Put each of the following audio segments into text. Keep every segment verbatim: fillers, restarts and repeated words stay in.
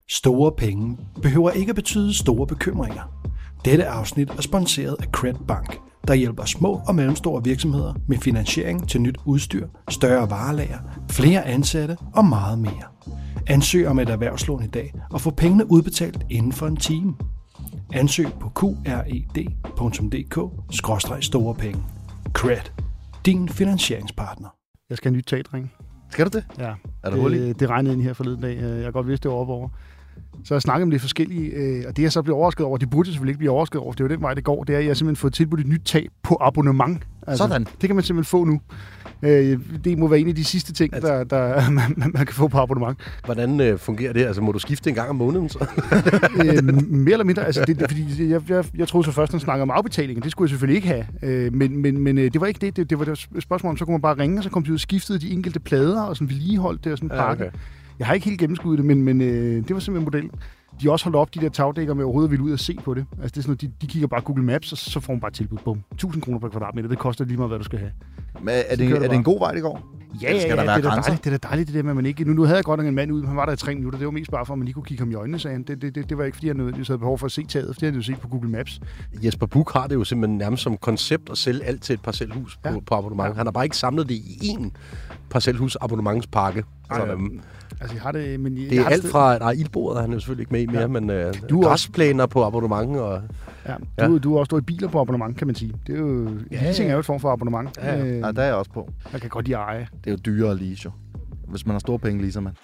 Store penge behøver ikke at betyde store bekymringer. Dette afsnit er sponsoreret af Cred Bank, der hjælper små og mellemstore virksomheder med finansiering til nyt udstyr, større varelager, flere ansatte og meget mere. Ansøg om et erhvervslån i dag og få pengene udbetalt inden for en time. Ansøg på qred punktum d k skråstreg store penge. Cred. Din finansieringspartner. Jeg skal have nyt teatring. Skal du det? Ja. Er det hul i? Det, det regnede ind her forleden dag. Jeg kan godt vidste, det var oppe over. Så jeg snakkede om det forskellige, og det jeg så blev overrasket over, de burde selvfølgelig ikke blive overrasket over, det er jo den vej, det går, det er, at jeg har simpelthen fået tilbudt et nyt tag på abonnement. Altså, Sådan. Det kan man simpelthen få nu. Det må være en af de sidste ting, altså, der, der man, man kan få på abonnement. Hvordan øh, fungerer det? Altså, må du skifte en gang om måneden? Så? øh, mere eller mindre. Altså, det, det, fordi jeg, jeg, jeg troede så først, at han snakkede om afbetalingen. Det skulle jeg selvfølgelig ikke have. Øh, men, men, men det var ikke det. Det, det var et spørgsmål om, så kunne man bare ringe, og så kom de ud og skiftede de enkelte plader, og sådan vedligeholdt det og sådan en pakke. Ja, okay. Jeg har ikke helt gennemskuddet det, men, men øh, det var simpelthen modellen. De har også holdt op de der tagdækker med overhovedet ville ud og se på det. Altså det er sådan, de, de kigger bare Google Maps, og så får man bare tilbud. Bum. tusind kroner per kvadratmeter. Det koster lige meget, hvad du skal have. Men er det, er det en god vej, det går? Ja, ja, ja, det, er det, dejligt, det er dejligt, det der med, at man ikke... Nu, nu havde jeg godt nok en mand ude, han var der i tre minutter. Det var mest bare for, at man lige kunne kigge ham i øjnene, sagde han. Det, det, det, det var ikke, fordi han nød, havde behov for at se taget, fordi han havde set på Google Maps. Jesper Buch har det jo simpelthen nærmest som koncept at sælge alt til et parcelhus på, ja. på abonnement. Han har bare ikke samlet det i én parcelhus abonnementspakke. Ej, ja. Altså, jeg har det, men jeg, det er alt fra... Nej, ildbordet er han jo selvfølgelig ikke med i mere, ja. men øh, du græsplæner også på abonnement og... Ja, ja. Du, du har også stået i biler på abonnement, kan man sige. Det er jo... Ja, leasing ja. er jo et form for abonnement. Ja, ja. Øh, ja, der er jeg også på. Jeg kan godt lide at eje. Det er jo dyrere at lease, jo. Hvis man har store penge, leaser man.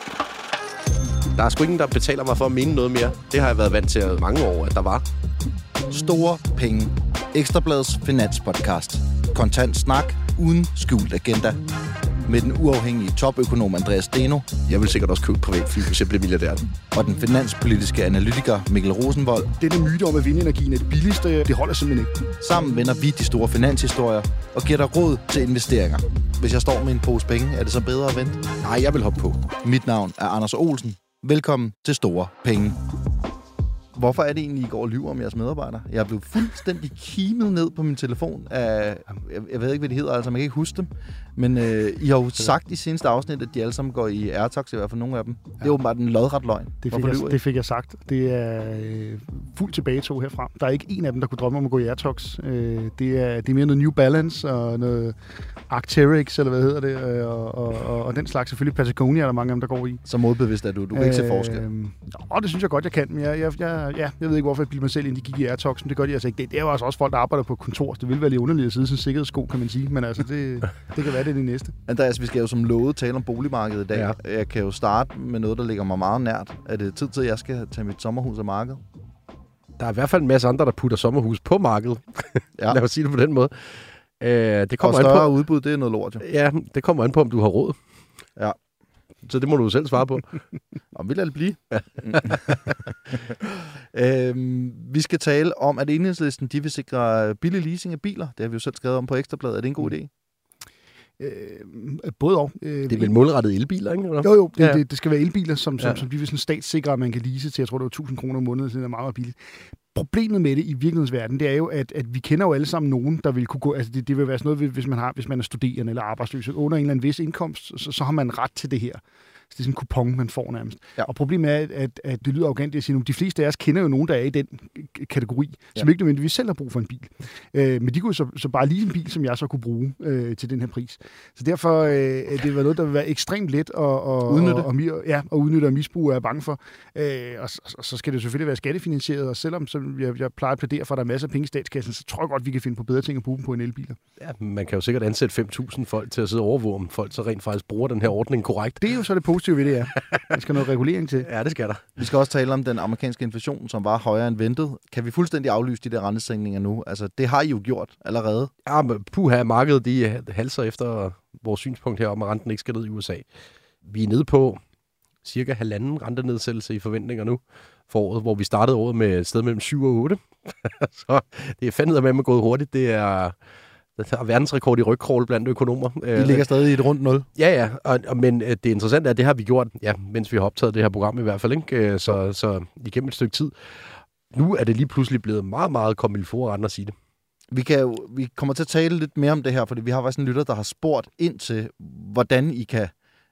Der er sgu ingen, der betaler mig for at mene noget mere. Det har jeg været vant til mange år, at der var. Store penge. Ekstrabladets finanspodcast. Kontant snak uden skjult agenda. Med den uafhængige topøkonom Andreas Steno. Jeg vil sikkert også købe privatfly, hvis jeg bliver milliardær. Og den finanspolitiske analytiker Mikkel Rosenvold. Denne myte om, at vindenergien er det billigste, det holder simpelthen ikke. Sammen vender vi de store finanshistorier og giver dig råd til investeringer. Hvis jeg står med en pose penge, er det så bedre at vente? Nej, jeg vil hoppe på. Mit navn er Anders Olsen. Velkommen til Store Penge. Hvorfor er det egentlig, I går og lyver om jeres medarbejdere? Jeg er blevet fuldstændig kimet ned på min telefon af, jeg, jeg ved ikke, hvad de hedder, altså man kan ikke huske dem. Men øh, I har jo sagt i seneste afsnit, at de alle sammen går i AirTags, i hvert fald nogle af dem. Ja. Det er åbenbart en lodret løgn. Det fik, jeg, det fik jeg sagt. Det er øh, fuldt tilbagetog herfra. Der er ikke en af dem, der kunne drømme om at gå i AirTags. Øh, det, er, det er mere noget New Balance og noget Arc'teryx, eller hvad hedder det, og, og, og, og den slags. Selvfølgelig Patagonia, der er mange af dem, der går i. Så modbevidst er du. Du kan øh, ikke se forskel. Nå, det synes jeg godt, jeg kan. Men jeg, jeg, jeg, ja, jeg ved ikke, hvorfor jeg bilder mig selv ind, de gik i AirTags, men det gør de altså ikke. Det, det er jo altså også folk, der arbejder på kontor. Det vil være lidt underligt at sidde sådan en sikkerhedssko, kan man sige. Men altså, det, det kan være, det er det næste. Andreas, vi skal jo som lovet tale om boligmarkedet i dag. Ja. Jeg kan jo starte med noget, der ligger mig meget nært. Er det tid til, at jeg skal tage mit sommerhus af markedet? Der er i hvert fald en masse andre, der putter sommerhus på markedet. Ja. Lad os sige det på den måde. Øh, det kommer og større an på, udbud, det er noget lort, jo. Ja, det kommer an på, om du har råd. Ja. Så det må du selv svare på. Og vil det blive? Ja. øhm, vi skal tale om, at Enhedslisten de vil sikre billig leasing af biler. Det har vi jo selv skrevet om på Ekstrabladet. Er det en god idé? Øh, både og. Øh, det er vel målrettet elbiler, ikke? Eller? Jo, jo. Det, ja. det, det skal være elbiler, som, som, ja. som de vil sådan statssikre, at man kan lease til. Jeg tror, det var tusind kroner om måneden, så det er meget, meget billigt. Problemet med det i virkelighedens verden, det er jo, at, at vi kender jo alle sammen nogen, der vil kunne gå... Altså, det, det vil være sådan noget, hvis man, har, hvis man er studerende eller arbejdsløs. Under en eller anden vis indkomst, så, så har man ret til det her. Så det er sådan en kupon, man får nærmest. Ja. Og problemet er, at, at det lyder arrogant at sige nu, de fleste af os kender jo nogen, der er i den kategori, som ja. ikke nødvendigvis selv har brug for en bil. Øh, men de kunne så, så bare lige en bil, som jeg så kunne bruge øh, til den her pris. Så derfor øh, det var noget, der vil være ekstremt let at, at udnytte. Og, og, ja, og udnytte og misbruge, er jeg bange for. Øh, og, og så skal det selvfølgelig være skattefinansieret, og selvom så jeg, jeg plejer at plædere for, at der er masser af penge i statskassen, så tror jeg godt, vi kan finde på bedre ting at bruge dem på en elbiler. Ja, man kan jo sikkert ansætte fem tusind folk til at sidde og overvåge, om folk så rent faktisk bruger den her ordning korrekt. Det er jo så det positive ved det, ja. Der skal noget regulering til. Ja, det skal der. Vi skal også tale om den amerikanske inflation, som var højere end ventet. Kan vi fuldstændig aflyse de der rentesænkninger nu? Altså, det har I jo gjort allerede. Ja, men puha, markedet de halser efter vores synspunkt her om, at renten ikke skal ned i U S A. Vi er nede på cirka halvanden rentenedsættelse i forventninger nu for året, hvor vi startede året med et sted mellem syv og otte. Så det er fandme med, med gået hurtigt. Det er... Der er verdensrekord i rygkrål blandt økonomer. Vi ligger stadig i et rundt nul. Ja, ja. Og, og, men det interessante er, at det har vi gjort, ja, mens vi har optaget det her program i hvert fald, ikke? Så, så igennem et stykke tid. Nu er det lige pludselig blevet meget, meget kommet for at andre sige det. Vi, kan jo, vi kommer til at tale lidt mere om det her, fordi vi har faktisk en lytter, der har spurgt ind til, hvordan I kan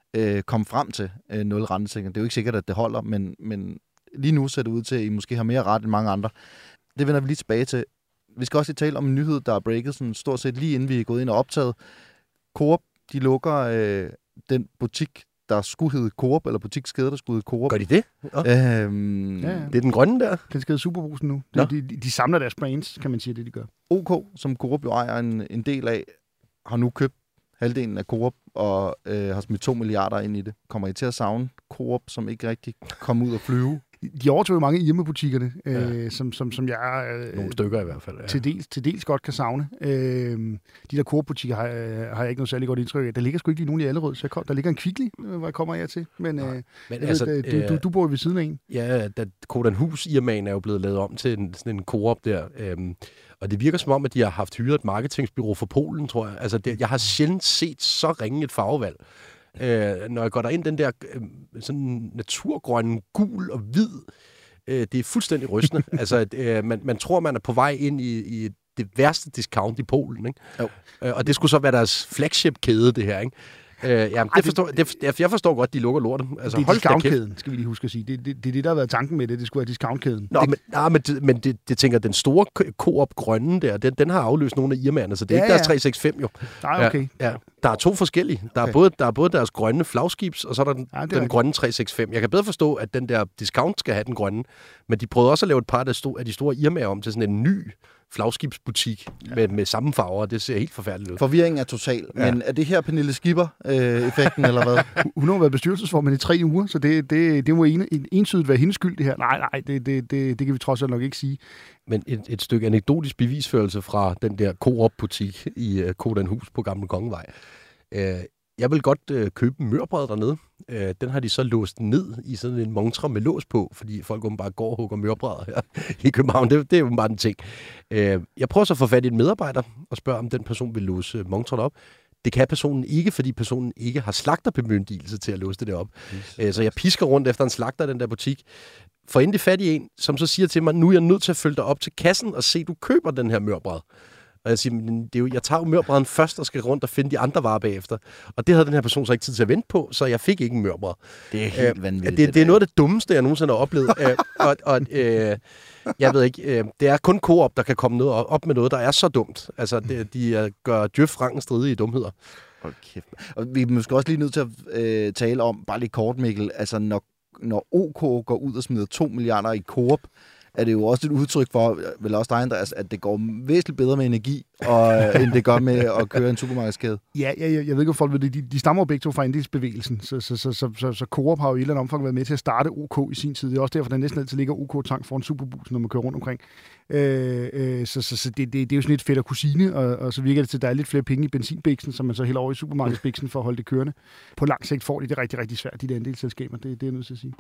øh, komme frem til øh, nul rentesikring. Det er jo ikke sikkert, at det holder, men, men lige nu ser det ud til, at I måske har mere ret end mange andre. Det vender vi lige tilbage til. Vi skal også lige tale om en nyhed, der er breaket sådan stort set lige inden vi er gået ind og optaget. Coop, de lukker øh, den butik, der skulle hedde Coop, eller butikskæde, der skulle hedde Coop. Gør de det? Ja. Øhm, Ja, ja. Det er den grønne der? Den skal hedde Superbrusen nu. Nå. De, de, de samler deres brands, kan man sige, det de gør. OK, som Coop jo ejer en, en del af, har nu købt halvdelen af Coop og øh, har smidt to milliarder ind i det. Kommer I til at savne Coop, som ikke rigtig kom ud og flyve? De overtog jo mange Irma-butikkerne, Ja. øh, som, som, som jeg øh, Nogle stykker i hvert fald, ja. til, dels, til dels godt kan savne. Øh, de der Coop-butikker har, øh, har jeg ikke noget særlig godt indtryk af. Der ligger sgu ikke lige nogen i Allerød, så jeg kom, der ligger en Kvickly, øh, hvor jeg kommer jeg til. Men, øh, Men jeg altså, ved, du, du, du bor jo ved siden af en. Ja, da Kodanhus Irmaen er jo blevet lavet om til en, sådan en Coop der. Øhm, og det virker som om, at de har haft hyret et marketingsbureau for Polen, tror jeg. Altså, det, jeg har sjældent set så ringe et farvevalg. Øh, når jeg går derind, den der øh, sådan naturgrønne, gul og hvid, øh, det er fuldstændig rystende. altså, øh, man, man tror, man er på vej ind i, i det værste discount i Polen, ikke? Jo. Øh, og det skulle så være deres flagship-kæde, det her, ikke? Øh, jamen, Ej, det det- forstår, det, jeg forstår godt, de lukker lortet. Altså, Det er hold da kæft. discountkæden, skal vi lige huske at sige. Det, det, det er det, der har været tanken med det. Det skulle være discountkæden. Nå, men, nej, men, det, men det, det tænker, den store Coop grønne der, den, den har afløst nogle af Irmaerne, så det er Ja, ikke deres ja. tre seks fem jo. Nej, okay. Ja, ja. Der er to forskellige. Der, Okay. er både, der er både deres grønne flagskibs, og så er der den, Ja, det er den rigtigt. grønne tre seks fem. Jeg kan bedre forstå, at den der discount skal have den grønne, men de prøvede også at lave et par af de store, af de store Irmaer om til sådan en ny flagskibsbutik ja. med, med samme farver. Det ser helt forfærdeligt ud. Forvirringen er total, Ja. men er det her Pernille Skipper-effekten, eller hvad? Hun har jo været bestyrelsesformand i tre uger, så det, det, det må en, en, entydigt være hendes skyld, det her. Nej, nej, det, det, det, det kan vi trods alt nok ikke sige. Men et, et stykke anekdotisk bevisførelse fra den der Coop-butik i uh, Kodanhus på Gamle Kongevej. Uh, jeg vil godt uh, købe en mørbrad dernede. Uh, den har de så låst ned i sådan en montre med lås på, fordi folk åbenbart går og hugger mørbrædder her i København. Det, det er jo bare en ting. Uh, jeg prøver så at få fat i en medarbejder og spørge, om den person vil låse montren op. Det kan personen ikke, fordi personen ikke har slagterbemyndigelse til at låse det op. Uh, så jeg pisker rundt efter en slagter i den der butik. Får endelig fat i en, som så siger til mig, nu er jeg nødt til at følge dig op til kassen og se, du køber den her mørbræd. Og jeg siger, men det er jo, jeg tager jo mørbræden først og skal rundt og finde de andre varer bagefter. Og det havde den her person så ikke tid til at vente på, så jeg fik ikke en mørbræd. Det er helt Øh, vanvittigt. Det, det er noget af det dummeste, jeg nogensinde har oplevet. øh, og og øh, jeg ved ikke, øh, det er kun Coop, der kan komme noget op med noget, der er så dumt. Altså, det, de øh, gør Djøf rangen stridige dumheder. Hold kæft. Og vi er måske også lige nødt til at øh, tale om, bare lige kort, Mikkel, altså når, når OK går ud og smider to milliarder i Coop, er det jo også et udtryk for, vel også dig, Andreas, at det går væsentligt bedre med energi, og, end det gør med at køre en supermarkedskæde. Ja, jeg, jeg, jeg ved ikke, om folk ved det. De, de stammer jo begge to fra andelsbevægelsen, så, så, så, så, så, så Coop har jo i et eller andet omfang været med til at starte OK i sin tid. Det er også derfor, der næsten altid ligger OK-tank foran Superbrusen, når man kører rundt omkring. Øh, øh, så så, så det, det, det er jo sådan lidt fedt og kusine, og, og så virker det til, at der er lidt flere penge i benzinbiksen, som man så hælder over i supermarkedsbiksen for at holde det kørende. På lang sigt får de det rigtig, rigtig svært, de der andelsselskaber. Det, det er jeg nødt til at sige.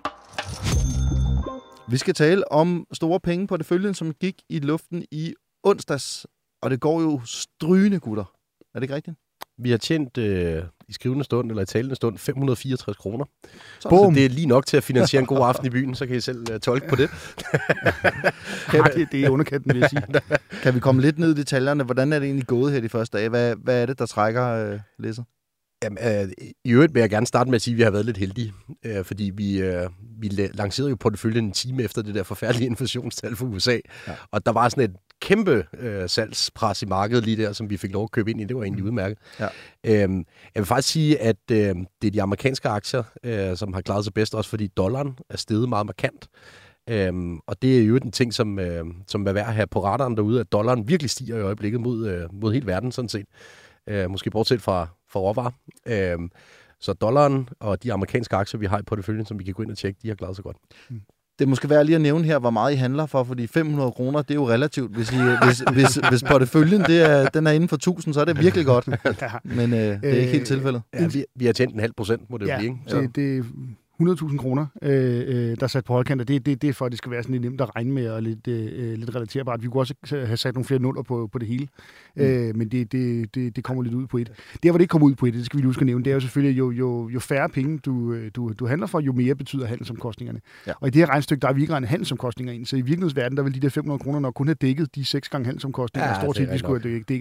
Vi skal tale om store penge på det følgende, som gik i luften i onsdags, og det går jo strygende, gutter. Er det ikke rigtigt? Vi har tjent øh, i skrivende stund, eller i talende stund, fem hundrede og fireogtres kroner. Så Bum. det er lige nok til at finansiere en god aften i byen, så kan I selv uh, tolke på det. Ja, det, det er underkanten, vil jeg sige. Kan vi komme lidt ned i detaljerne? Hvordan er det egentlig gået her de første dage? Hvad, hvad er det, der trækker øh, læsser? Jamen, øh, i øvrigt vil jeg gerne starte med at sige, at vi har været lidt heldige, øh, fordi vi, øh, vi lancerede jo porteføljen en time efter det der forfærdelige inflationstal for U S A, ja. Og der var sådan et kæmpe øh, salgspres i markedet lige der, som vi fik lov at købe ind i. Det var egentlig udmærket. Ja. Øhm, jeg vil faktisk sige, at øh, det er de amerikanske aktier, øh, som har klaret sig bedst, også fordi dollaren er steget meget markant. Øhm, og det er jo en ting, som, øh, som er værd at have på radaren derude, at dollaren virkelig stiger i øjeblikket mod, øh, mod hele verden, sådan set. Øh, måske bortset fra, fra råvarer. Øh, så dollaren og de amerikanske aktier, vi har i porteføljen, som vi kan gå ind og tjekke, de har klaret sig godt. Mm. Det er måske værd lige at nævne her, hvor meget I handler for, fordi fem hundrede kroner, det er jo relativt. Hvis, I, hvis, hvis, hvis porteføljen det er, den er inden for tusind, så er det virkelig godt. Men øh, det er ikke helt tilfældet. Ja, vi, vi har tjent en halv procent, må det ja, blive, ikke? Så. Det, det hundrede tusind kroner, øh, øh, der er sat på højkant, og det, det, det er for, at det skal være sådan lidt nemt at regne med og lidt, øh, lidt relaterbart. Vi kunne også have sat nogle flere nuller på, på det hele, mm. øh, men det, det, det, det kommer lidt ud på et. Der, hvor det ikke kommer ud på et, det skal vi lige huske at nævne, det er jo selvfølgelig, jo, jo, jo færre penge du, du, du handler for, jo mere betyder handelsomkostningerne. Ja. Og i det her regnstykke, der er vi ikke regnet handelsomkostninger ind, så i virkelighedsverden, der vil de der fem hundrede kroner nok kun have dækket de seks gange handelsomkostninger, ja, stort set, vi skulle have dækket.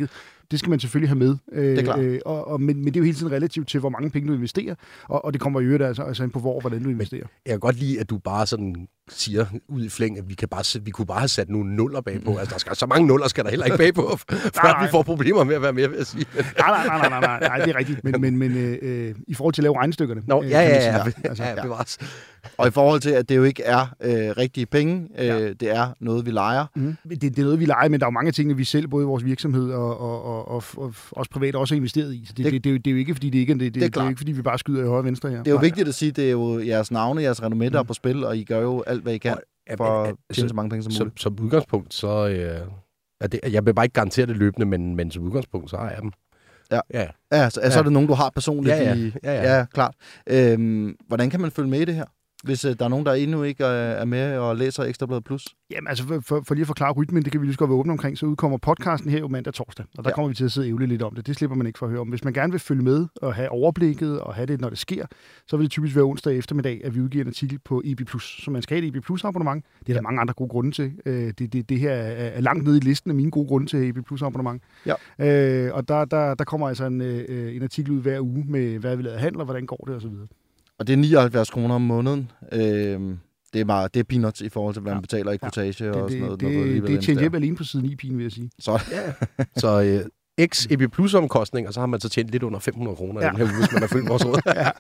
Det skal man selvfølgelig have med. Det er klart. Øh, og, og, men, men det er jo hele tiden relativt til, hvor mange penge du investerer, og, og det kommer i øvrigt altså, altså ind på, hvor og hvordan du investerer. Men jeg kan godt lide, at du bare sådan siger ud i flæng, at vi, kan bare, vi kunne bare have sat nogle nuller bagpå. Altså, der skal, så mange nuller skal der heller ikke bagpå, før nej, nej. vi får problemer med at være med, vil jeg sige. nej, nej, nej, nej, nej, nej, det er rigtigt. Men, men, men øh, i forhold til at lave regnestykkerne... Nå, øh, ja, ja, ja, sige, ja, altså, ja, bevares. Og i forhold til, at det jo ikke er øh, rigtige penge, øh, ja. det er noget, vi leger. Mm. Det, det er noget, vi leger, men der er jo mange ting, vi selv, både i vores virksomhed og, og, og, og, og også privat, også har investeret i. Så det, det, det, det, er jo, det er jo ikke, fordi det ikke det, det, det, er, det er jo ikke, fordi vi bare skyder i højre og venstre her. Det er jo Nej. vigtigt at sige, det er jo jeres navne, jeres renommé, der mm. er på spil, og I gør jo alt, hvad I kan for at tjene så mange penge som muligt. Som, som udgangspunkt, så... Øh, er det, jeg vil bare ikke garantere det løbende, men, men som udgangspunkt, så har jeg dem. Ja, ja. ja så, ja. så er det nogen, du har personligt. Ja, ja. I, ja, ja. ja klart. Øhm, hvordan kan man følge med i det her? Hvis øh, der er nogen, der endnu ikke er med og læser Ekstrabladet Plus? Jamen altså, for, for, for lige at forklare rytmen, det kan vi lige så godt være åbne omkring, så udkommer podcasten her jo mandag og torsdag, og der ja. kommer vi til at sidde og ævle lidt om det. Det slipper man ikke for at høre om. Hvis man gerne vil følge med og have overblikket og have det, når det sker, så vil det typisk være onsdag eftermiddag, at vi udgiver en artikel på E B plus. Så man skal have et E B plus abonnement. Det er der mange andre gode grunde til. Det, det, det her er langt nede i listen af mine gode grunde til E B plus abonnement. Ja. Øh, og der, der, der kommer altså en, en artikel ud hver uge med, hvad vi lader handle, hvordan går det osv. Og det er nioghalvfjerds kroner om måneden. Øhm, det er meget, det er peanuts i forhold til, hvad man ja. betaler i kvotage ja. og sådan noget. Det, det, det er tjent hjem alene på siden i pine, vil jeg sige. Så, ja. så øh, x E B plus omkostninger, så har man så tjent lidt under fem hundrede kroner ja. i den her uge, hvis man har følt vores råd. ja.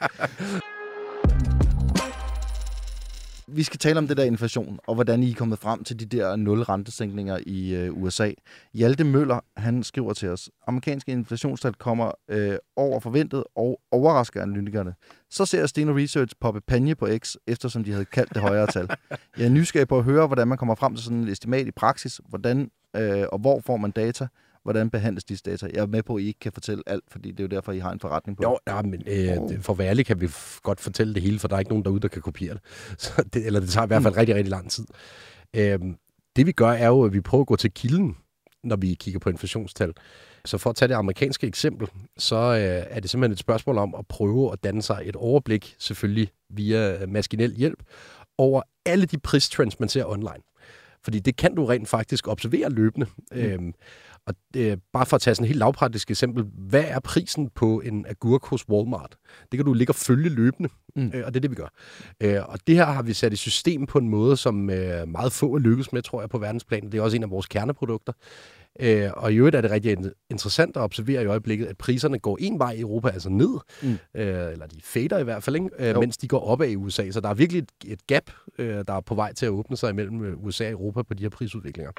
Vi skal tale om det der inflation, og hvordan I er kommet frem til de der nul rentesænkninger i øh, U S A. Hjalte Møller, han skriver til os, amerikanske inflationstal kommer øh, over forventet og overrasker analytikerne. Så ser Steno Research poppe panje på X, eftersom de havde kaldt det højere tal. Jeg er nysgerrig på at høre, hvordan man kommer frem til sådan et estimat i praksis, hvordan øh, og hvor får man data, hvordan behandles disse data? Jeg er med på, at I ikke kan fortælle alt, fordi det er jo derfor, I har en forretning på. Jo, ja, men øh, for at være ærlig kan vi f- godt fortælle det hele, for der er ikke nogen derude, der kan kopiere det. Så det eller det tager i hvert fald mm. rigtig, rigtig lang tid. Øh, det vi gør, er jo, at vi prøver at gå til kilden, når vi kigger på inflationstal. Så for at tage det amerikanske eksempel, så øh, er det simpelthen et spørgsmål om at prøve at danne sig et overblik, selvfølgelig via maskinel hjælp, over alle de pristrends, man ser online. Fordi det kan du rent faktisk observere løbende. Mm. Øhm, og øh, bare for at tage sådan et helt lavpraktisk eksempel, hvad er prisen på en agurk hos Walmart? Det kan du ligge og følge løbende, mm. øh, og det er det, vi gør. Øh, og det her har vi sat i system på en måde, som øh, meget få er lykkes med, tror jeg, på verdensplan. Det er også en af vores kerneprodukter. Øh, og i øvrigt er det rigtig interessant at observere i øjeblikket, at priserne går en vej i Europa, altså ned, mm. øh, eller de fader i hvert fald, ikke? Øh, mens de går opad i U S A. Så der er virkelig et, et gap, øh, der er på vej til at åbne sig imellem U S A og Europa på de her prisudviklinger.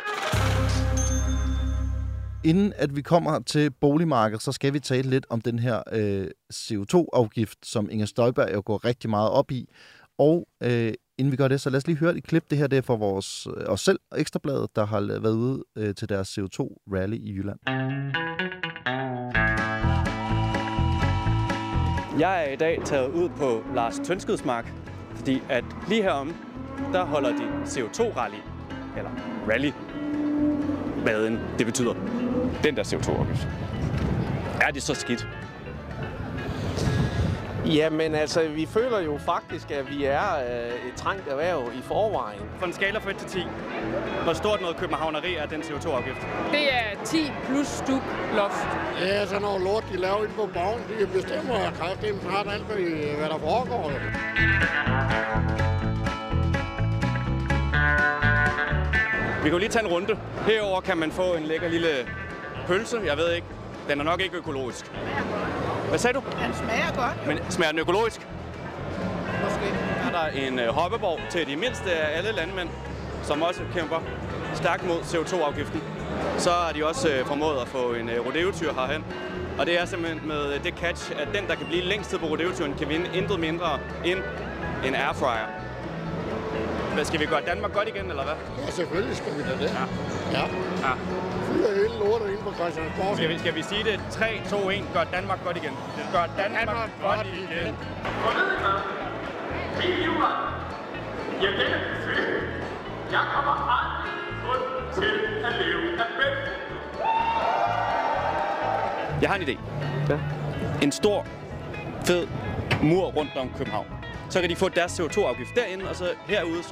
Inden at vi kommer til boligmarkedet, så skal vi tale lidt om den her øh, C O to afgift, som Inger Støjberg jo går rigtig meget op i. Og øh, inden vi gør det, så lad os lige høre et klip. Det her det er for vores, os selv, Ekstrabladet, der har været ude øh, til deres C O to rally i Jylland. Jeg er i dag taget ud på Lars Tønskeds mark, fordi at lige herom, der holder de C O to rally, eller rally, hvad end det betyder. Den der C O to afgift. Er det så skidt? Jamen altså, vi føler jo faktisk, at vi er øh, et trængt erhverv i forvejen. På en skala fra et til ti, hvor stort noget københavneri er den C O to afgift? Det er ti plus stuk loft. Det er sådan noget lort, de laver inde på bagen. De bestemmer, at kræften har alt, hvad der foregår. Vi kan jo lige tage en runde. Herover kan man få en lækker lille pølse. Jeg ved ikke. Den er nok ikke økologisk. Hvad sagde du? Den smager godt. Men smager den økologisk? Måske. Er der en øh, hoppeborg til de mindste af alle landmænd, som også kæmper stærkt mod C O to afgiften. Så har de også øh, formået at få en øh, rodeotyr herhen. Og det er simpelthen med det catch, at den, der kan blive længst tid på rodeotyren, kan vinde intet mindre end en airfryer. Hvad, skal vi gøre Danmark godt igen, eller hvad? Ja, selvfølgelig skal vi da det. Ja. Ja. ja. Fylder hele lortet inde på Christiansborg. Skal vi, skal vi sige det? tre, to, et. Gør Danmark godt igen. Gør Danmark, Danmark godt igen. Og ved I hvad? Min jura. Jeg kender det. Jeg kommer aldrig kun til at leve af bedre. Jeg har en idé. Ja. En stor, fed mur rundt om København. Så kan de få deres C O to afgift derinde, og så herude, så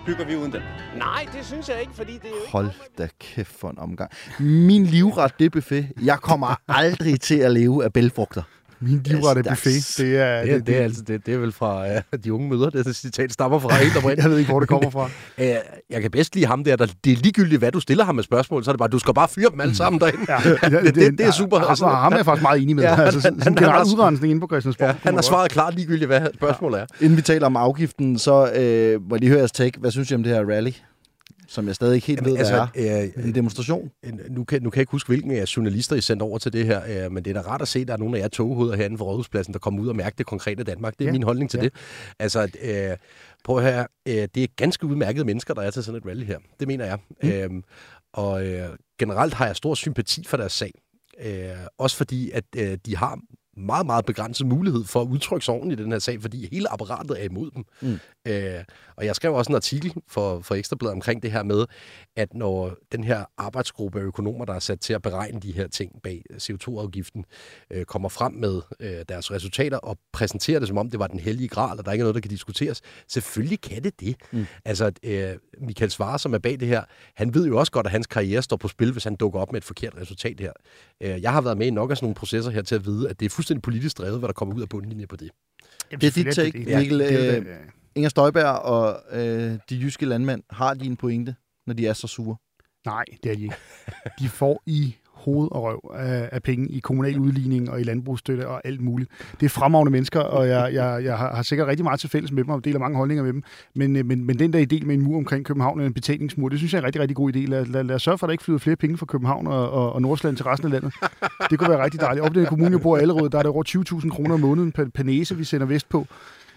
bygger vi uden den. Nej, det synes jeg ikke, fordi det er jo ikke... Hold da kæft for en omgang. Min livret, det er buffet. Jeg kommer aldrig til at leve af bælfrugter. Min livrette buffet, det er... Det er, det er, altså, det, det er vel fra uh, de unge mødre, det citat stammer fra helt oprindeligt. Jeg ved ikke, hvor det kommer fra. uh, jeg kan bedst lide ham der, der, det er ligegyldigt, hvad du stiller ham med spørgsmål, så er det bare, du skal bare fyre dem alle sammen derinde. Ja, det, det, det, det er super. Ja, altså, ham er jeg faktisk meget enig med. Ja, han, altså, sådan en generel udrensning inde på Christiansborg. Ja, han har svaret klart ligegyldigt, hvad spørgsmålet er. Inden vi taler om afgiften, så øh, må jeg lige høre jeres take. Hvad synes I om det her rally? Som jeg stadig ikke helt Jamen, ved, hvad altså, er. Øh, en demonstration? Nu kan, nu kan jeg ikke huske, hvilken af journalister I sendte over til det her, øh, men det er da rart at se, at der er nogle af jer toghoveder herinde for Rådhuspladsen, der kommer ud og mærker det konkrete Danmark. Det er ja. min holdning til ja. det. Altså, øh, prøv at høre, øh, det er ganske udmærkede mennesker, der er til sådan et rally her. Det mener jeg. Mm. Øhm, og øh, generelt har jeg stor sympati for deres sag. Øh, også fordi, at øh, de har meget, meget begrænset mulighed for at udtrykke sig ordentligt i den her sag, fordi hele apparatet er imod dem. Mm. Øh, og jeg skrev også en artikel for, for Ekstrabladet omkring det her med, at når den her arbejdsgruppe af økonomer, der er sat til at beregne de her ting bag C O to afgiften, øh, kommer frem med øh, deres resultater og præsenterer det, som om det var den hellige gral, og der ikke er noget, der kan diskuteres. Selvfølgelig kan det det. Mm. Altså, øh, Michael Svarer, som er bag det her, han ved jo også godt, at hans karriere står på spil, hvis han dukker op med et forkert resultat her. Øh, jeg har været med i nok af sådan nogle processer her til at vide, at det er fuldstændig politisk drevet, hvad der kommer ud af bundlinjen på det. Jamen, det er dit take, Mikkel. Øh, Inger Støjberg og øh, de jyske landmænd, har de en pointe, når de er så sure? Nej, det er de ikke. De får i hoved og røv af, af penge i kommunal udligning og i landbrugsstøtte og alt muligt. Det er fremragende mennesker, og jeg, jeg, jeg har sikkert rigtig meget til fælles med dem, og deler mange holdninger med dem. Men, men, men den der idé med en mur omkring København, en betalingsmur, det synes jeg er en rigtig, rigtig god idé. Lad, lad, lad os sørge for, at der ikke flyder flere penge fra København og, og, og Nordsjælland til resten af landet. Det kunne være rigtig dejligt. Op i den kommune, jeg bor i Allerød, der er der over tyve tusind kroner om måneden per, per næse, vi sender vest på.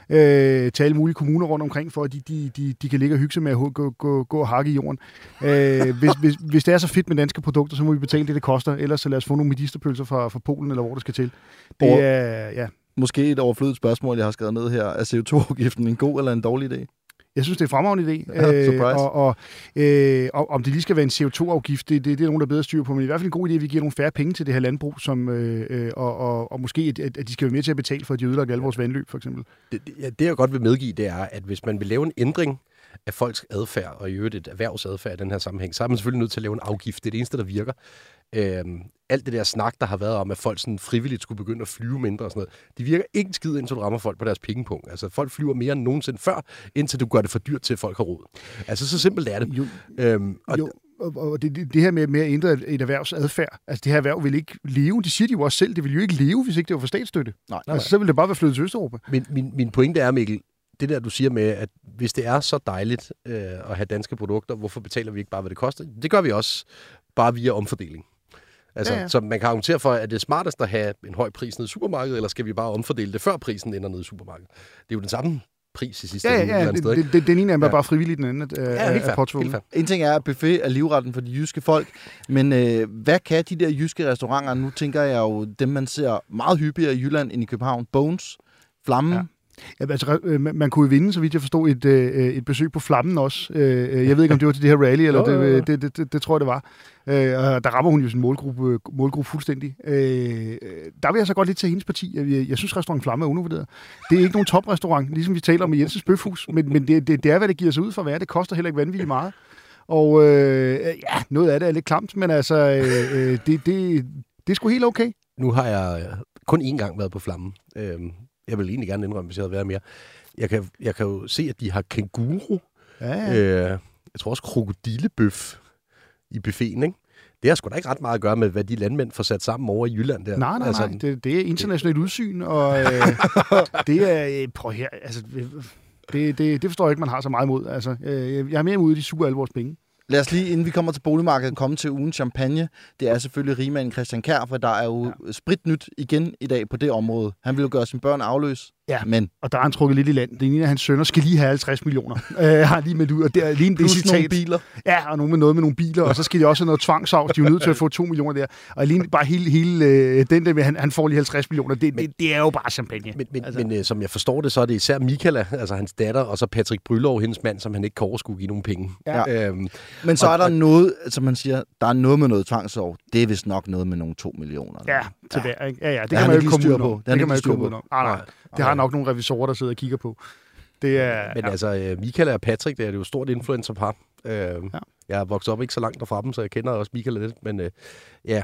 Øh, til alle mulige kommuner rundt omkring, for at de, de, de, de kan ligge og hygge sig med at gå, gå, gå og hakke i jorden. Øh, hvis, hvis, hvis det er så fedt med danske produkter, så må vi betale det, det koster. Ellers så lad os få nogle medisterpølser fra, fra Polen, eller hvor det skal til. Det er, ja. Måske et overflødigt spørgsmål, jeg har skrevet ned her. Er C O to afgiften en god eller en dårlig idé? Jeg synes, det er en fremragende idé. Ja, øh, og, og, øh, og om det lige skal være en C O to afgift, det, det, det er nogen, der er bedre styr på. Men i hvert fald en god idé, at vi giver nogle færre penge til det her landbrug, som, øh, og, og, og måske, at, at de skal være med til at betale for, at de ødelagt alle vores vandløb, for eksempel. Det, det, ja, det jeg godt vil medgive, det er, at hvis man vil lave en ændring af folks adfærd, og i øvrigt et erhvervsadfærd i den her sammenhæng, så er man selvfølgelig nødt til at lave en afgift. Det er det eneste, der virker. Øhm, alt det der snak, der har været om, at folk sådan frivilligt skulle begynde at flyve mindre og sådan noget, det virker ikke skid, indtil du rammer folk på deres pengepunkt. Altså, folk flyver mere end nogensinde før, indtil du gør det for dyrt til, at folk har råd. Altså, så simpelt er det. Jo, øhm, og jo. Og det, det, det her med, med at ændre et erhvervsadfærd, altså det her erhverv vil ikke leve, de siger de jo også selv, det vil jo ikke leve, hvis ikke det var for statsstøtte. Nej, nej. Altså, så vil det bare være flyttet til Østeuropa. Min, min, min pointe er, Mikkel, det der, du siger med, at hvis det er så dejligt øh, at have danske produkter, hvorfor betaler vi ikke bare, hvad det koster? Det gør vi også, bare via omfordeling. Altså, ja, ja. Så man kan argumentere for, at det er smartest at have en høj pris nede i supermarkedet, eller skal vi bare omfordele det, før prisen ender nede i supermarkedet? Det er jo den samme pris i sidste ja, ja, ja, det, sted, det, det, den ene er ja. bare frivilligt, den anden øh, ja, helt er påtvunget. En ting er, at buffet er livretten for de jyske folk, men øh, hvad kan de der jyske restauranter? Nu tænker jeg jo, dem man ser meget hyppigere i Jylland end i København. Bones, Flammen. Ja. Ja, altså, man kunne jo vinde, så vidt jeg forstod, et, et besøg på Flammen også. Jeg ved ikke, om det var til det her rally, eller jo, det, det, det, det, det tror jeg, det var. Der rammer hun jo sin målgruppe, målgruppe fuldstændig. Der vil jeg så godt lidt til hendes parti. Jeg, jeg synes, restaurant Flamme er undervurderet. Det er ikke nogen toprestaurant, ligesom vi taler om i Jensens Bøfhus, men, men det, det, det er, hvad det giver sig ud for at være. Det koster heller ikke vanvittigt meget. Og øh, ja, noget af det er lidt klamt, men altså, øh, det, det, det er sgu helt okay. Nu har jeg kun én gang været på Flammen. Jeg vil egentlig gerne indrømme, hvis jeg havde været mere. Jeg kan, jeg kan jo se, at de har kænguru. Ja, ja. Øh, jeg tror også krokodillebøf i buffeten, ikke? Det har sgu da ikke ret meget at gøre med, hvad de landmænd får sat sammen over i Jylland der. Nej, nej, altså, nej. Det, det er internationalt udsyn, og øh, det er... Prøv her, altså... Det, det, det forstår jeg ikke, man har så meget imod. Altså, øh, jeg er mere imod, at de suger alle vores penge. Lad os lige, inden vi kommer til boligmarkedet, komme til ugen champagne. Det er selvfølgelig rigmanden Christian Kjær, for der er jo ja. spritnyt igen i dag på det område. Han vil jo gøre sine børn afløs. Ja, men og der er han trukket lidt i land. Den ene af hans sønner skal lige have halvtreds millioner. Øh, har lige med ud, og det er lige en plus citat. Nogle biler. Ja, og nogle med noget med nogle biler, og så skal de også have noget tvangsavs. De er jo nødt til at få to millioner der. Og lige bare hele, hele øh, den der med, han, han får lige halvtreds millioner, det, men, det, det er jo bare champagne. Men, men, altså. men øh, som jeg forstår det, så er det især Michaela, altså hans datter, og så Patrick Brylov, hendes mand, som han ikke kan overskue give nogen penge. Ja. Øhm, men så og, er der og, noget, som man siger, der er noget med noget tvangsavs. Det er vist nok noget med nogle to millioner. Ja, til ja. Hver, ikke? Ja, ja, det, det kan man jo ikke komme ud på. Det, det kan man jo ikke komme ud på. Nej, nej. Det har nok nogle revisorer, der sidder og kigger på. Det er, Men ja. altså, Michael og Patrick, det er jo et stort influencerpar. Øh, ja. Jeg er vokset op ikke så langt derfra dem, så jeg kender også Michael lidt. Men øh, ja,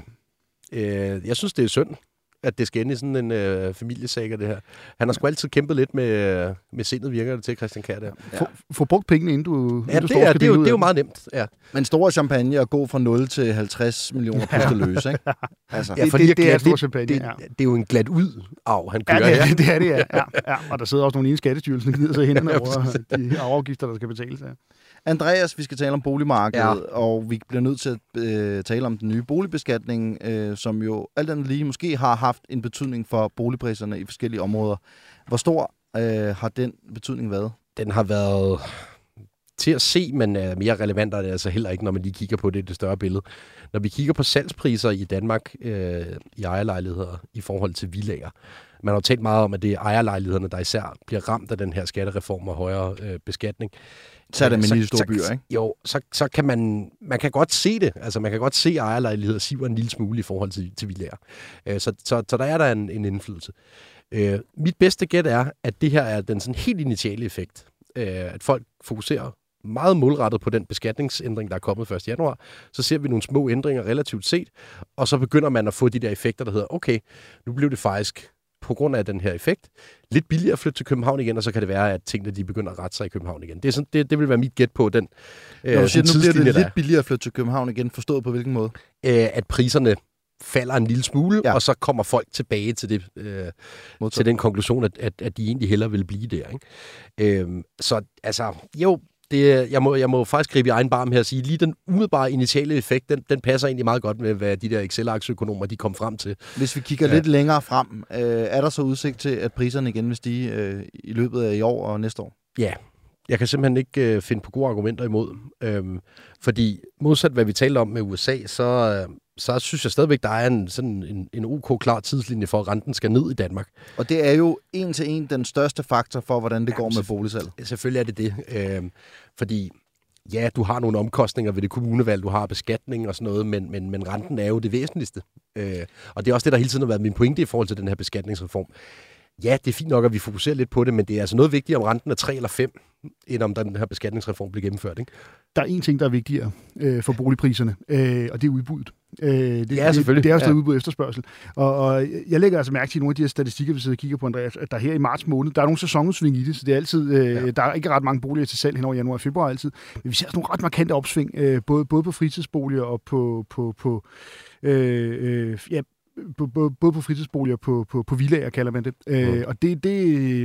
øh, jeg synes, det er synd, at det skal ende i sådan en øh, familiesag af det her. Han har sgu altid kæmpet lidt med, med sindet, virker det til, Christian Kjær der. Ja. Få brugt pengene, inden du, ja, inden du det, står er, det, er jo, det er jo meget nemt. Ja. Men store champagne at gå fra nul til halvtreds millioner ja. løs, ikke? Altså. Ja, fordi det, det, det er stor champagne, det, ja. det er jo en glat ud af, han kører. Ja, det er her. det, er det ja. Ja, ja. Og der sidder også nogle ene skattestyrelsen, der gider sig hænderne over de afgifter, der skal betales. Ja. Andreas, vi skal tale om boligmarkedet, ja. og vi bliver nødt til at øh, tale om den nye boligbeskatning, øh, som jo alt andet lige måske har haft en betydning for boligpriserne i forskellige områder. Hvor stor øh, har den betydning været? Den har været til at se, men er mere relevant er det altså heller ikke, når man lige kigger på det, det større billede. Når vi kigger på salgspriser i Danmark øh, i ejerlejligheder i forhold til villager, man har jo talt meget om, at det er ejerlejlighederne, der især bliver ramt af den her skattereform og højere øh, beskatning. Så er det med så, lille store så, byer, ikke? Jo, så, så kan man, man kan godt se det. Altså, man kan godt se ejerlejligheder siver en lille smule i forhold til, til villager. Øh, så, så, så der er der en, en indflydelse. Øh, mit bedste gæt er, at det her er den sådan helt initiale effekt. Øh, at folk fokuserer meget målrettet på den beskatningsændring, der er kommet første januar. Så ser vi nogle små ændringer relativt set, og så begynder man at få de der effekter, der hedder, okay, nu blev det faktisk på grund af den her effekt lidt billigere at flytte til København igen, og så kan det være, at tingene de begynder at rette sig i København igen. Det, er sådan, det, det vil være mit gæt på den. Når du siger, nu bliver det lidt billigere at flytte til København igen, forstået på hvilken måde? Øh, at priserne falder en lille smule, ja. Og så kommer folk tilbage til, det, øh, til den konklusion, at, at, at de egentlig hellere vil blive der. Ikke? Øh, så altså, jo, det, jeg, må, jeg må faktisk gribe i egen barm her og sige, lige den umiddelbare initiale effekt, den, den passer egentlig meget godt med, hvad de der Excel-aktieøkonomer, de kom frem til. Hvis vi kigger ja. lidt længere frem, øh, er der så udsigt til, at priserne igen vil stige øh, i løbet af i år og næste år? Ja, jeg kan simpelthen ikke øh, finde på gode argumenter imod. Øhm, fordi modsat hvad vi talte om med U S A, så, øh, så synes jeg stadigvæk, der er en, sådan en, en ok klar tidslinje for, at renten skal ned i Danmark. Og det er jo en til en den største faktor for, hvordan det ja, går med boligsalg. Selvfølgelig er det det. Øhm, fordi ja, du har nogle omkostninger ved det kommunevalg, du har beskatning og sådan noget, men, men, men renten er jo det væsentligste. Øh, og det er også det, der hele tiden har været min pointe i forhold til den her beskatningsreform. Ja, det er fint nok, at vi fokuserer lidt på det, men det er altså noget vigtigt, om renten er tre eller fem, end om den her beskatningsreform bliver gennemført. Ikke? Der er en ting, der er vigtigere øh, for boligpriserne, øh, og det er udbuddet. Øh, det, ja, selvfølgelig. Det, det er jo stadig ja. udbud og efterspørgsel. Og, og jeg lægger altså mærke til nogle af de her statistikker, vi sidder og kigger på, Andreas, at der her i marts måned, der er nogle sæsonudsving i det, så det er altid, øh, ja. der er ikke ret mange boliger til salg hen over januar og februar altid, men vi ser altså nogle ret markante opsving, øh, både, både på fritidsboliger og på, på, på øh, øh, ja, både på fritidsboliger og på, på, på villager, kalder man det. Mm. Øh, og det, det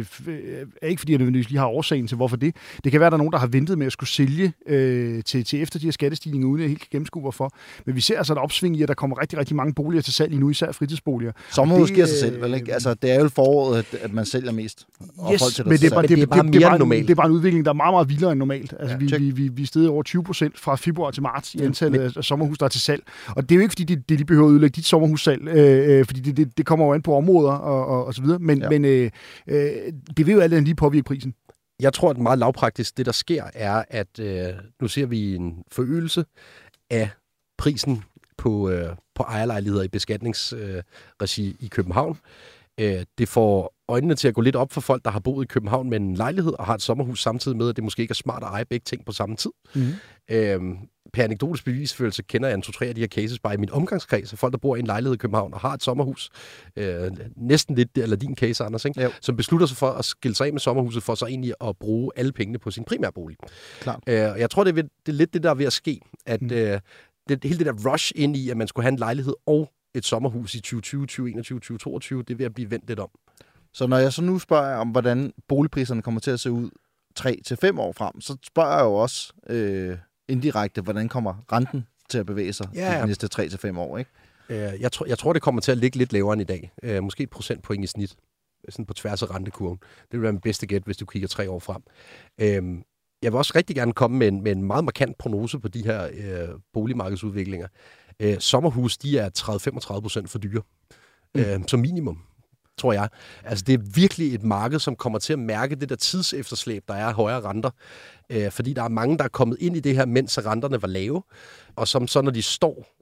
er ikke, fordi jeg nødvendigvis lige har årsagen til, hvorfor det. Det kan være, at der er nogen, der har ventet med at skulle sælge øh, til, til efter de her skattestigninger, uden at jeg helt kan gennemskue, hvorfor. Men vi ser altså et opsving i, at der kommer rigtig, rigtig mange boliger til salg lige nu, især fritidsboliger. Sommerhus giver sig selv, vel ikke? Altså, det er jo foråret, at, at man sælger mest. Og yes, folk til men det er bare, det, det, det, bare det, mere det, normalt. Det er bare en udvikling, der er meget, meget vildere end normalt. Altså, Ja, vi, vi, vi, vi er steget over tyve procent fra februar til marts i antallet af sommerhus, der er til salg. Og det er jo ikke, fordi de, de behøver at ødelægge dit sommerhussalg, øh, fordi det, det Det kommer jo an på områder og, og, og så videre, men, ja. men øh, øh, det vil jo alt andet lige påvirke prisen. Jeg tror, at meget lavpraktisk, det der sker, er, at øh, nu ser vi en forøgelse af prisen på, øh, på ejerlejligheder i beskatningsregi øh, i København. Øh, det får øjnene til at gå lidt op for folk, der har boet i København med en lejlighed og har et sommerhus samtidig med, at det måske ikke er smart at eje begge ting på samme tid. Mm-hmm. Øh, per anekdotisk bevisførelse kender jeg en to-tre af de her cases bare i min omgangskreds, af folk, der bor i en lejlighed i København og har et sommerhus. Øh, næsten lidt, eller din case, Anders, ikke? Som beslutter sig for at skille sig af med sommerhuset, for så egentlig at bruge alle pengene på sin primærbolig. Klart. Øh, jeg tror, det er, ved, det er lidt det, der er ved at ske, at mm. øh, det, hele det der rush ind i, at man skulle have en lejlighed og et sommerhus i tyve tyve, tyve enogtyve, tyve toogtyve, det er ved at blive vendt lidt om. Så når jeg så nu spørger om, hvordan boligpriserne kommer til at se ud tre til fem år frem, så spørger jeg jo også øh, indirekte, hvordan kommer renten til at bevæge sig ja, ja. de næste tre til fem år, ikke? Øh, jeg, tror, jeg tror, det kommer til at ligge lidt lavere end i dag. Øh, måske et procentpoint i snit, sådan på tværs af rentekurven. Det vil være min bedste gæt, hvis du kigger tre år frem. Øh, jeg vil også rigtig gerne komme med en, med en meget markant prognose på de her øh, boligmarkedsudviklinger. Øh, sommerhus, de er tredive til femogtredive procent for dyre, mm. øh, som minimum, tror jeg. Altså, det er virkelig et marked, som kommer til at mærke det der tidsefterslæb, der er højere renter. Øh, fordi der er mange, der er kommet ind i det her, mens renterne var lave, og som så, når de står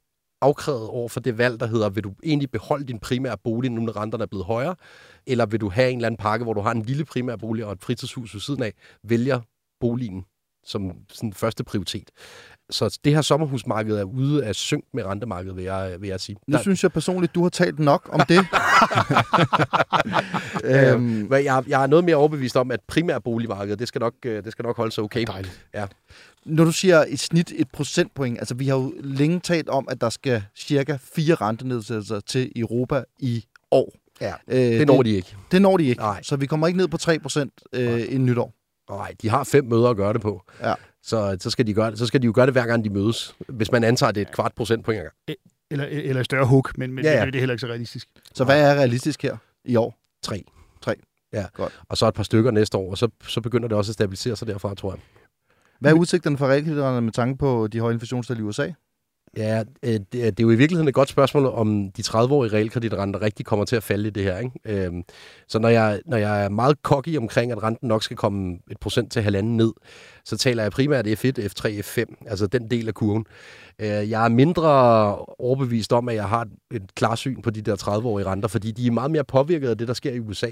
afkrævet over for det valg, der hedder, vil du egentlig beholde din primære bolig, nu når renterne er blevet højere, eller vil du have en eller anden pakke, hvor du har en lille primær bolig og et fritidshus ved siden af, vælger boligen som sådan første prioritet. Så det her sommerhusmarked er ude af synk med rentemarkedet, vil jeg, vil jeg sige. Nu der... synes jeg personligt, du har talt nok om det. øhm, jeg, jeg er noget mere overbevist om, at primærboligmarkedet, det skal nok, det skal nok holde sig okay. Dejligt. Ja. Når du siger et snit et procentpoint, altså vi har jo længe talt om, at der skal cirka fire rentenedsættelser til Europa i år. Ja, øh, det når de ikke. Det når de ikke. Nej. Så vi kommer ikke ned på tre procent øh, i nytår. Nej, de har fem møder at gøre det på. Ja. Så, så, skal de gøre det. så skal de jo gøre det, hver gang de mødes. Hvis man antager, det er et kvart procent på en gang. Eller, eller et større hug, men, men ja, ja. det er heller ikke så realistisk. Så hvad er realistisk her i år? Tre. Tre. Ja, godt. Og så et par stykker næste år, og så, så begynder det også at stabilisere sig derfra, tror jeg. Hvad er udsigterne for realkreditterne med tanke på de høje inflationstal i U S A? Ja, det, det er jo i virkeligheden et godt spørgsmål, om de tredive-årige realkreditrenter rigtig kommer til at falde i det her. Ikke? Øhm, så når jeg, når jeg er meget cocky omkring, at renten nok skal komme et procent til halvanden ned, så taler jeg primært F et, F tre, F fem, altså den del af kurven. Øh, jeg er mindre overbevist om, at jeg har et, et klarsyn på de der tredive-årige renter, fordi de er meget mere påvirket af det, der sker i U S A.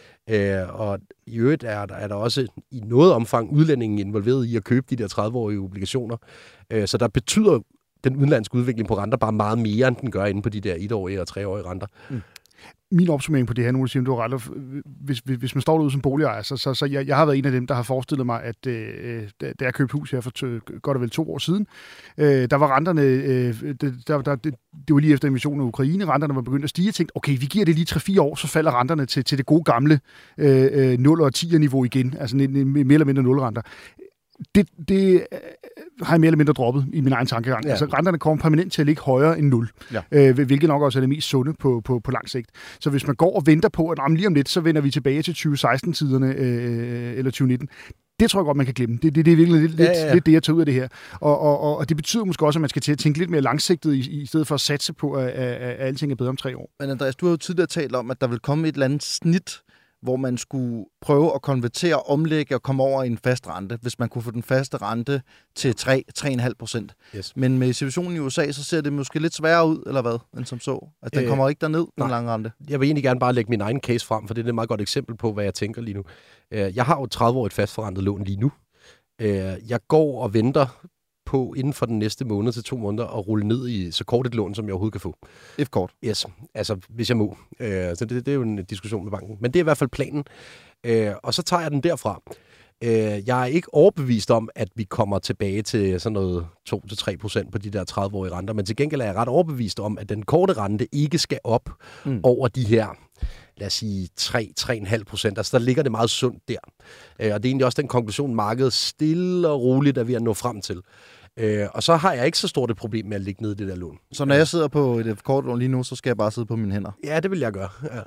Øh, og i øvrigt er der, er der også i noget omfang udlændingen involveret i at købe de der tredive-årige obligationer. Øh, så der betyder den udenlandske udvikling på renter bare meget mere, end den gør inde på de der etårige og treårige renter. Mm. Min opsummering på det her, nu siger du har ret, hvis, hvis man står derude som boligejer, så, så, så jeg, jeg har været en af dem, der har forestillet mig, at øh, da jeg købte hus her for t- godt og vel to år siden, øh, der var renterne, øh, det, der, der, det, det var lige efter invasionen af Ukraine, renterne var begyndt at stige, og tænkte, okay, vi giver det lige tre fire år, så falder renterne til, til det gode gamle øh, nul og ti niveau igen, altså mere eller mindre nulrenter. Det, det har jeg mere eller mindre droppet i min egen tankegang. Ja. Altså, renterne kommer permanent til at ligge højere end nul, ja. øh, hvilket nok også er det mest sunde på, på, på lang sigt. Så hvis man går og venter på, at lige om lidt, så vender vi tilbage til tyve seksten-tiderne øh, eller tyve nitten. Det tror jeg godt, man kan glemme. Det, det, det er virkelig lidt, ja, ja, ja. lidt det, jeg tager ud af det her. Og, og, og det betyder måske også, at man skal til at tænke lidt mere langsigtet, i, i stedet for at satse på, at, at, at alting er bedre om tre år. Men Andreas, du har jo tidligere talt om, at der vil komme et eller andet snit, hvor man skulle prøve at konvertere, omlægge og komme over i en fast rente, hvis man kunne få den faste rente til tre til tre komma fem procent. Yes. Men med situationen i U S A, så ser det måske lidt sværere ud, eller hvad, end som så? Altså, den øh, kommer ikke derned, den lange rente. Jeg vil egentlig gerne bare lægge min egen case frem, for det er et meget godt eksempel på, hvad jeg tænker lige nu. Jeg har jo tredive-årigt fastforrentet lån lige nu. Jeg går og venter på inden for den næste måned til to måneder at rulle ned i så kort et lån, som jeg overhovedet kan få. F-kort? Yes, altså hvis jeg må. Øh, så det, det er jo en diskussion med banken. Men det er i hvert fald planen. Øh, og så tager jeg den derfra. Øh, jeg er ikke overbevist om, at vi kommer tilbage til sådan noget to til tre procent på de der tredive-årige renter, men til gengæld er jeg ret overbevist om, at den korte rente ikke skal op mm. over de her, lad os sige, tre til tre komma fem procent. Altså, der ligger det meget sundt der. Øh, og det er egentlig også den konklusion, markedet stille og roligt er ved at nå frem til. Øh, og så har jeg ikke så stort et problem med at ligge nede i det der lån. Så når jeg sidder på et kort lån lige nu, så skal jeg bare sidde på mine hænder? Ja, det vil jeg gøre. Ja.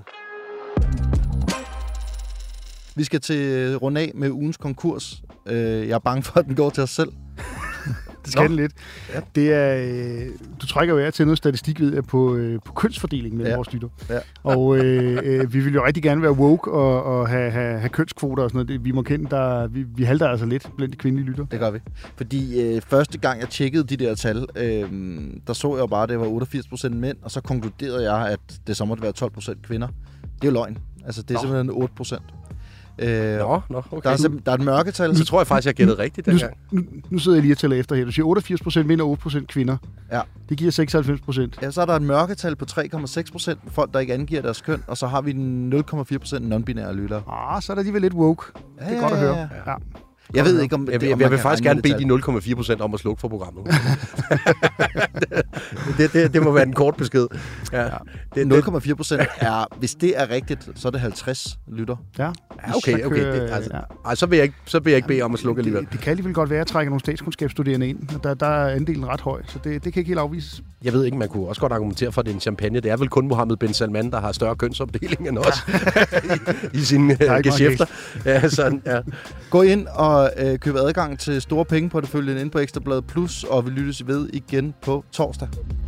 Vi skal til runde af med ugens konkurs. Øh, jeg er bange for, at den går til os selv. Det skal den lidt. Ja. Det er, du trækker jo af til noget statistik, ved jeg, på, på kønsfordelingen mellem ja. vores lytter. Ja. Og øh, øh, vi vil jo rigtig gerne være woke og, og have, have, have kønskvoter og sådan noget. Det, vi må kende, der, vi, vi halter altså lidt blandt de kvindelige lytter. Det gør vi. Fordi øh, første gang, jeg tjekkede de der tal, øh, der så jeg jo bare, at det var otteogfirs procent mænd, og så konkluderede jeg, at det så måtte være tolv procent kvinder. Det er jo løgn. Altså, det er nå. simpelthen otte procent. Øh, nå, nå, okay. Der er, der er et mørketal. Så tror jeg faktisk, jeg gættede rigtigt dengang. Nu, nu sidder jeg lige og tæller efter her. Du siger otteogfirs procent mænd og otte procent kvinder. Ja. Det giver seksoghalvfems procent. Ja, så er der et mørketal på tre komma seks procent folk, der ikke angiver deres køn, og så har vi nul komma fire procent non-binære lyttere. Ah, så er der alligevel lidt woke. Ja, det er ja, godt at høre. Ja. Ja. Jeg ved ikke, om jeg, det, jeg, om jeg vil faktisk gerne bede de nul komma fire procent om at slukke for programmet. det, det, det må være en kort besked. Ja. Ja. nul komma fire procent er, hvis det er rigtigt, så er det halvtreds lytter. Ja. Ja, okay, okay. Det, altså, ja. Ej, så vil jeg ikke, så vil jeg ikke bede om at slukke alligevel. Det, det kan alligevel godt være at trække nogle statskundskabsstuderende ind. Der, der er andelen ret høj, så det, det kan ikke helt afvises. Jeg ved ikke, man kunne også godt argumentere for, at det er en champagne. Det er vel kun Mohammed bin Salman, der har større kønsopdeling end os i, i sine uh, geschæfter. Ja, sådan, ja. Gå ind og øh, køb adgang til store penge på det følgende inde på Ekstrabladet Plus, og vi lyttes ved igen på torsdag.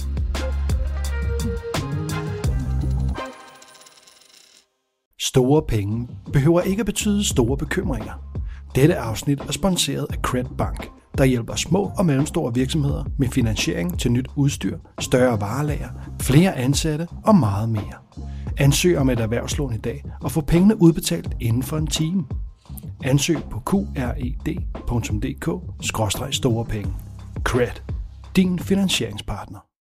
Store penge behøver ikke at betyde store bekymringer. Dette afsnit er sponsoreret af Cred Bank, der hjælper små og mellemstore virksomheder med finansiering til nyt udstyr, større varelager, flere ansatte og meget mere. Ansøg om et erhvervslån i dag og få pengene udbetalt inden for en time. Ansøg på qred punktum dk skråstreg store penge. Cred. Din finansieringspartner.